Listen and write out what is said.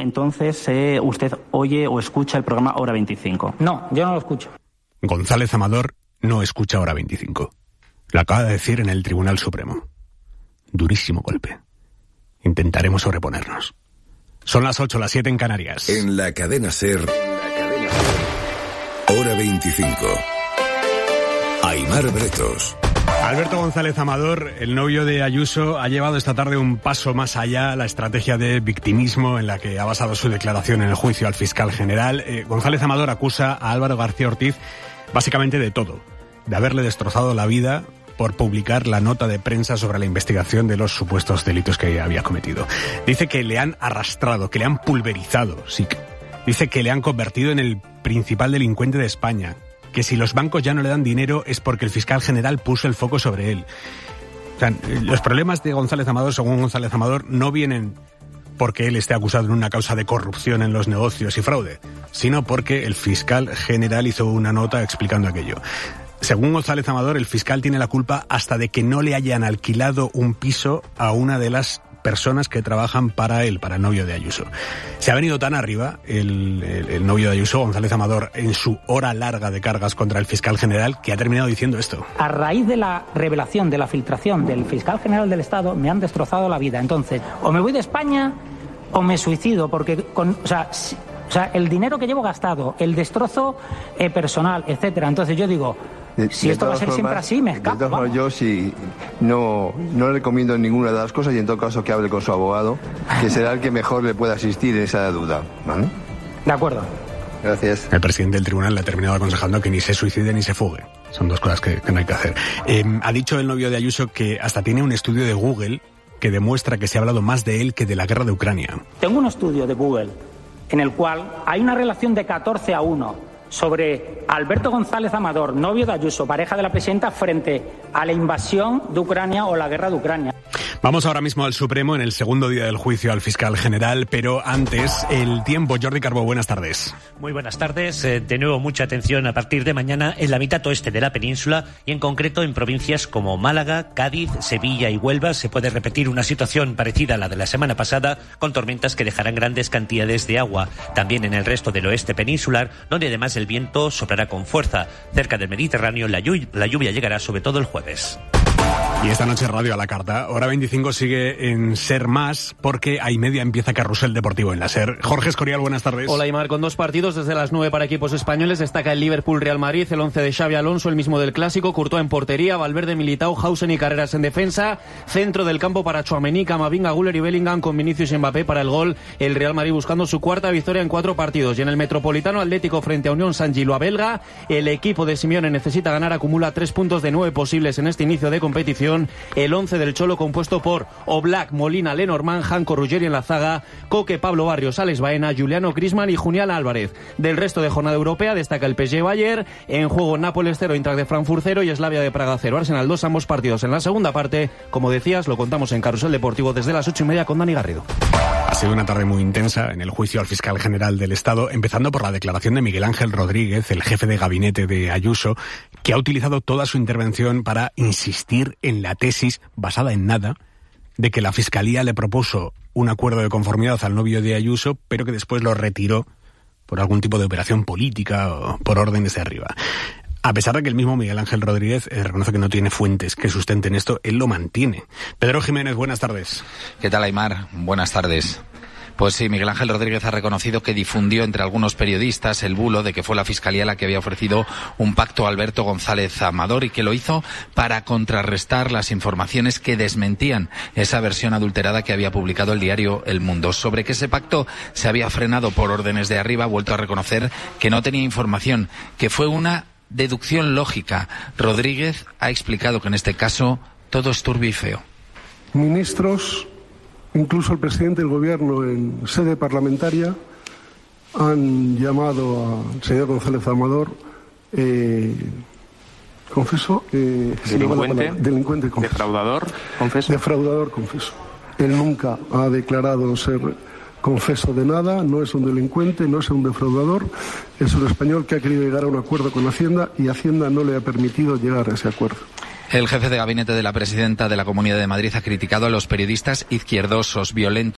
entonces usted oye o escucha el programa Hora 25. No, yo no lo escucho. González Amador no escucha Hora 25. Lo acaba de decir en el Tribunal Supremo. Durísimo golpe. Intentaremos sobreponernos. Son las 8, las 7 en Canarias. En la cadena SER, Hora 25. Aimar Bretos. Alberto González Amador, el novio de Ayuso, ha llevado esta tarde un paso más allá la estrategia de victimismo en la que ha basado su declaración en el juicio al fiscal general. González Amador acusa a Álvaro García Ortiz básicamente de todo, de haberle destrozado la vida por publicar la nota de prensa sobre la investigación de los supuestos delitos que había cometido. Dice que le han arrastrado, que le han pulverizado, sí. Dice que le han convertido en el principal delincuente de España, que si los bancos ya no le dan dinero es porque el fiscal general puso el foco sobre él. O sea, los problemas de González Amador, según González Amador, no vienen porque él esté acusado en una causa de corrupción en los negocios y fraude, sino porque el fiscal general hizo una nota explicando aquello. Según González Amador, el fiscal tiene la culpa hasta de que no le hayan alquilado un piso a una de las personas que trabajan para él, para el novio de Ayuso. Se ha venido tan arriba el novio de Ayuso, González Amador, en su hora larga de cargas contra el fiscal general, que ha terminado diciendo esto. A raíz de la revelación, de la filtración del fiscal general del Estado, me han destrozado la vida. Entonces, o me voy de España o me suicido, porque el dinero que llevo gastado, el destrozo personal, etcétera. Entonces yo digo, si esto va a ser siempre así, me escapo. De todas formas, yo sí no le recomiendo ninguna de las cosas y en todo caso que hable con su abogado, que será el que mejor le pueda asistir en esa duda, ¿vale? De acuerdo. Gracias. El presidente del tribunal le ha terminado aconsejando que ni se suicide ni se fugue. Son dos cosas que no hay que hacer. Ha dicho el novio de Ayuso que hasta tiene un estudio de Google que demuestra que se ha hablado más de él que de la guerra de Ucrania. Tengo un estudio de Google en el cual hay una relación de 14-1 sobre Alberto González Amador, novio de Ayuso, pareja de la presidenta, frente a la invasión de Ucrania o la guerra de Ucrania. Vamos ahora mismo al Supremo en el segundo día del juicio al fiscal general, pero antes, el tiempo. Jordi Carbó, buenas tardes. Muy buenas tardes. De nuevo, mucha atención a partir de mañana en la mitad oeste de la península y en concreto en provincias como Málaga, Cádiz, Sevilla y Huelva. Se puede repetir una situación parecida a la de la semana pasada, con tormentas que dejarán grandes cantidades de agua. También en el resto del oeste peninsular, donde además el viento soplará con fuerza. Cerca del Mediterráneo, la lluvia llegará sobre todo el jueves. Y esta noche Radio a la Carta. Hora 25 sigue en Ser Más, porque a y media empieza Carrusel Deportivo en la SER. Jorge Escorial, buenas tardes. Hola, Aimar. Con 2 partidos desde las 9 para equipos españoles destaca el Liverpool-Real Madrid, el 11 de Xabi Alonso, el mismo del Clásico, Courtois en portería, Valverde, Militao, Hausen y Carreras en defensa, centro del campo para Tchouaméni, Camavinga, Güler y Bellingham con Vinicius y Mbappé para el gol. El Real Madrid buscando su cuarta victoria en 4 partidos. Y en el Metropolitano Atlético frente a Unión Saint-Gillois belga, el equipo de Simeone necesita ganar, acumula 3 puntos de 9 posibles en este inicio de competición. El 11 del Cholo compuesto por Oblak, Molina, Lenormand, Janko, Ruggeri en la zaga, Coque, Pablo Barrios, Alex Baena, Juliano Griezmann y Julián Álvarez. Del resto de jornada europea destaca el PSG Bayern, en juego Nápoles 0, Eintracht de Frankfurt 0 y Slavia de Praga 0. Arsenal 2, ambos partidos en la segunda parte. Como decías, lo contamos en Carrusel Deportivo desde las 8:30 con Dani Garrido. Ha sido una tarde muy intensa en el juicio al fiscal general del Estado, empezando por la declaración de Miguel Ángel Rodríguez, el jefe de gabinete de Ayuso, que ha utilizado toda su intervención para insistir en la tesis, basada en nada, de que la Fiscalía le propuso un acuerdo de conformidad al novio de Ayuso, pero que después lo retiró por algún tipo de operación política o por orden desde arriba. A pesar de que el mismo Miguel Ángel Rodríguez reconoce que no tiene fuentes que sustenten esto, él lo mantiene. Pedro Jiménez, buenas tardes. ¿Qué tal, Aimar? Buenas tardes. Pues sí, Miguel Ángel Rodríguez ha reconocido que difundió entre algunos periodistas el bulo de que fue la Fiscalía la que había ofrecido un pacto a Alberto González Amador y que lo hizo para contrarrestar las informaciones que desmentían esa versión adulterada que había publicado el diario El Mundo. Sobre que ese pacto se había frenado por órdenes de arriba, ha vuelto a reconocer que no tenía información, que fue una deducción lógica. Rodríguez ha explicado que en este caso todo es turbio y feo. Ministros, incluso el presidente del gobierno en sede parlamentaria, han llamado al señor González Amador delincuente, confeso. Defraudador, confeso. Él nunca ha declarado ser confeso de nada, no es un delincuente, no es un defraudador, es un español que ha querido llegar a un acuerdo con Hacienda y Hacienda no le ha permitido llegar a ese acuerdo. El jefe de gabinete de la presidenta de la Comunidad de Madrid ha criticado a los periodistas izquierdosos, violentos,